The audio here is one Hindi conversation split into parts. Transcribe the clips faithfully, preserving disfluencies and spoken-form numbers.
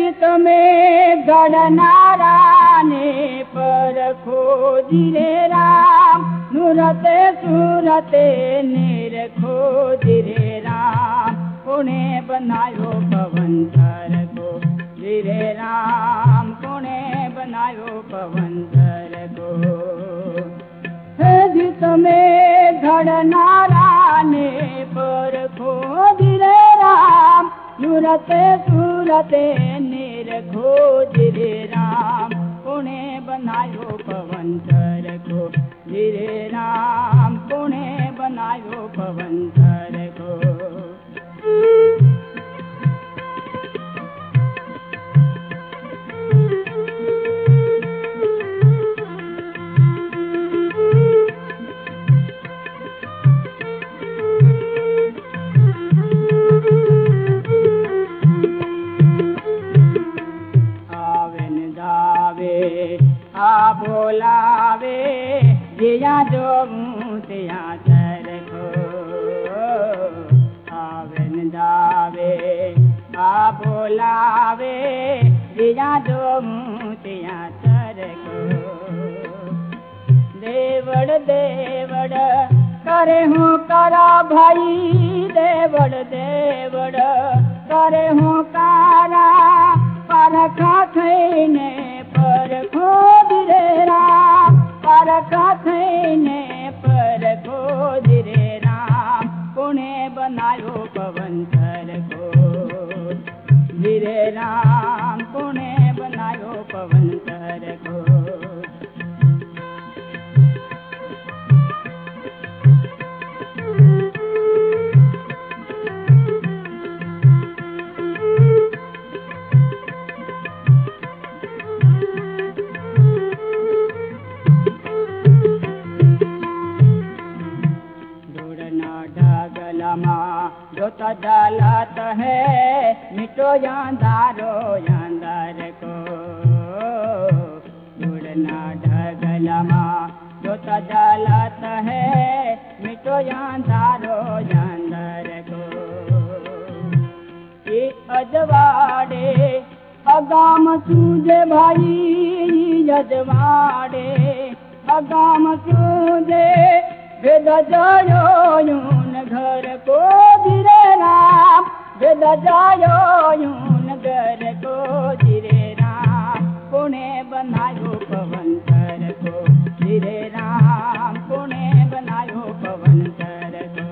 जित में घड़नारा ने पर खोजी रे राम, नुरते सूरते नेर खोजी रे राम, पुणे बनायो पवन धर को रे राम, पुणे बनायो पवन धर को। जित में घड़नारा ने पर खोजी रे राम, नुरते सूरते नेर खोज रे राम, पुणे बनायो पवन धर को रे राम, पुणे बनायो पवन धर को। आ बोलावे जिया जो मुतिया चर को, आवन जावे आ बोलावे जिया जो मुतिया चर को। देवड़ देवड़ करे हूँ करा भाई, देवड़ देवड़ करे हूँ कारा, परखा थईने पर खोज रे राम, परखा थईने पर खोज रे राम, पुणे बनायो पवन धर को रे राम, पुणे बनायो पवन धर को। जोत जलत है मिटो यांदारो यांदर को, जुड़ना ढगलमा जोत जलत है मिटो यांदारो यांदर को। ये अजवाड़े अगाम सूझे भाई, अजवाड़े अगाम सूझे वेद जायो यून घर को रे राम, वेद जायो यून घर को रे राम, पुणे बनायो पवन धर को रे राम, पुणे बनायो पवन धर को।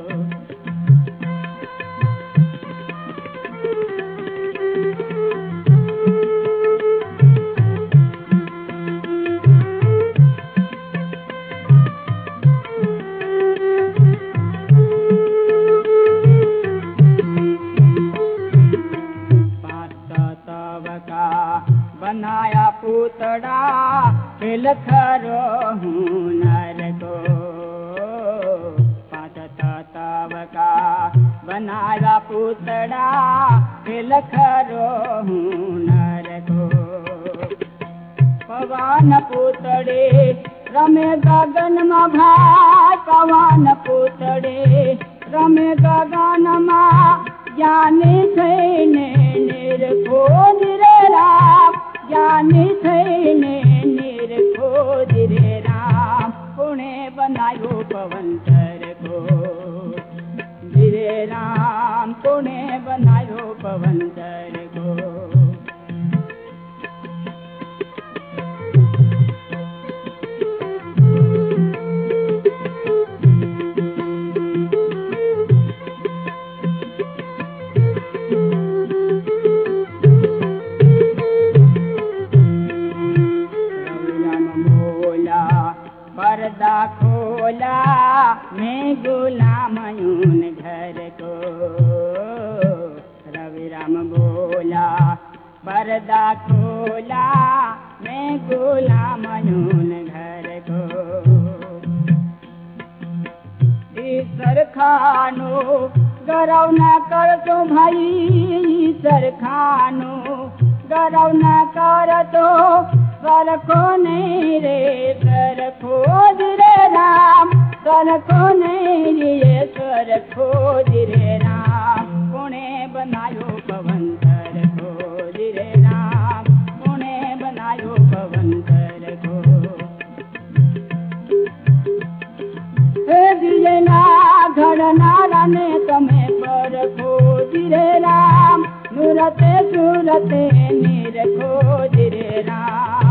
बनाया पुतड़ा खेल खरो हुनर को, पाँच तत्व का बनाया पुतड़ा खेल खरो हुनर को। पवन पुतड़े रमे गगन में भाई, पवन पुतड़े रमे गगन में ज्ञानी थईने निर खोज रे राम, ज्ञानी थईने निर खोज रे राम, पुणे बनायो पवन धर को रे राम, पुणे बनायो पवन धर को। पर्दा खोला मैं गुलाम यून घर को, रवि राम बोला पर्दा खोला मैं गुलाम यून घर को। ईश्वर खानो गरव न कर तो भाई, ईश्वर खानो गरव न कर तो सर को नहीं रे सर खोज रे राम, सर को नहीं रे सर खोज रे राम, पुणे बनायो पवन धर खोज रे। नर नारायण તમે પરખો રે રામ નુરતે સુરતે નિરખો રે રામ